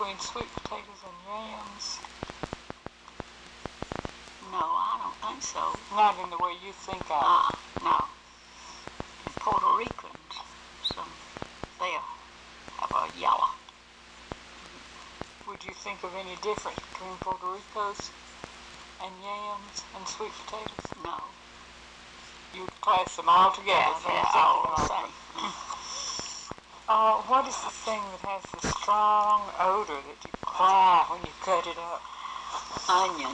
between sweet potatoes and yams? No, I don't think so. Not in the way you think of it. No. And Puerto Ricans, they have a yellow. Would you think of any difference between Puerto Ricos and yams and sweet potatoes? No. You'd class them all together. They're all the same. What is the thing that has the strong odor that you cry when you cut it up? Onion.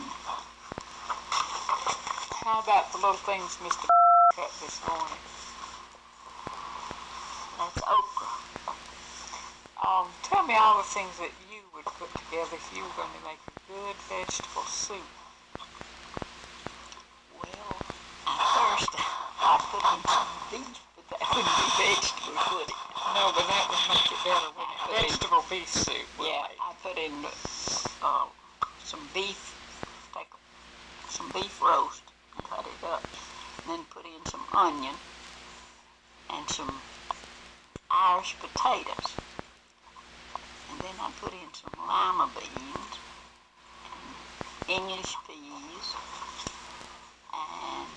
How about the little things Mr. cut this morning? That's okra. Tell me all the things that you would put together if you were going to make a good vegetable soup. Well, at first I put in some beef, but that wouldn't be vegetable, would it? No, but that would make it better, wouldn't it? Vegetable beef soup. Yeah, I put in some beef, take some beef roast, and cut it up, and then put in some onion and some Irish potatoes. And then I put in some lima beans, and English peas, and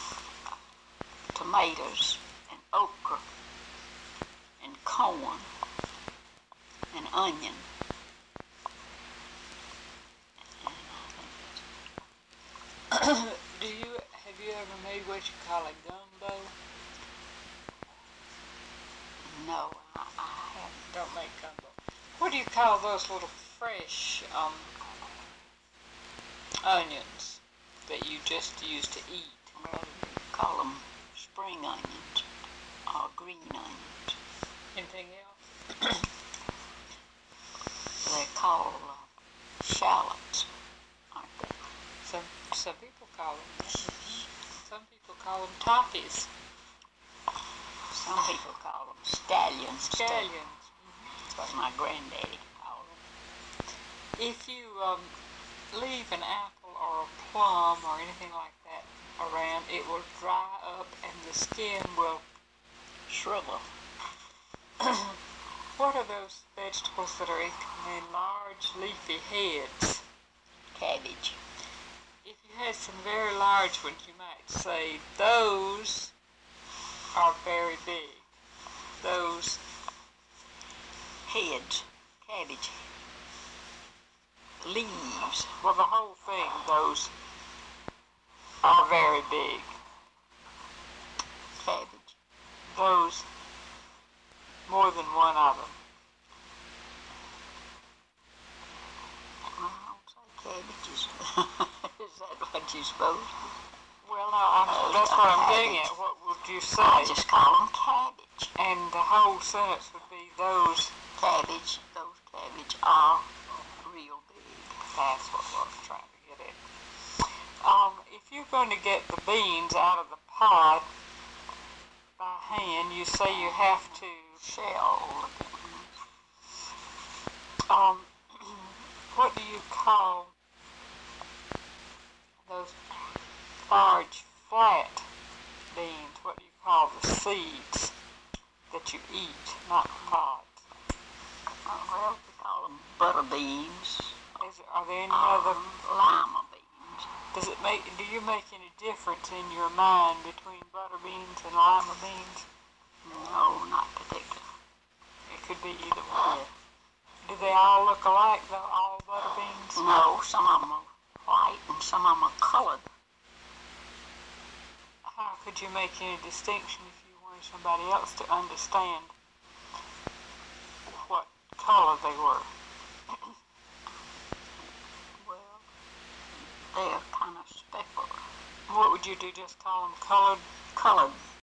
tomatoes, and okra, and corn, and onion. Have you ever made what you call a gumbo? No, I haven't. Don't make gumbo. What do you call those little fresh onions that you just use to eat? Well, you call them spring onions or green onions. Anything else? They're called shallots, aren't they? Some people call them. Some people call them toppies. Some people call them scallions. Scallions. That's what my granddaddy called them. If you leave an apple or a plum or anything like that around, it will dry up and the skin will Shrivel. What are those vegetables that are in large leafy heads? Cabbage. If you had some very large ones, you might say those are very big. Those Heads. Cabbage. Leaves. well, the whole thing, those are very big. Cabbage. Those, more than one of them. Well, I don't say cabbages. Is that what you're supposed to? Well, no, that's what I'm getting at. What would you say? I just call them cabbage. And the whole sentence would be those Cabbage. Those cabbage are real big. That's what I was trying to get at. If you're going to get the beans out of the pod by hand, you say you have to Shell. what do you call those large flat beans? What do you call the seeds that you eat, not the pods? Well, we call them butter beans. Are there any other? Lima beans. Do you make any difference in your mind between butter beans and lima beans? No, not particularly. It could be either one. Do they all look alike, though, all butter beans? No, some of them are white and some of them are colored. How could you make any distinction if you wanted somebody else to understand what color they were? Well, they're kind of speckled. What would you do, just call them colored? Colored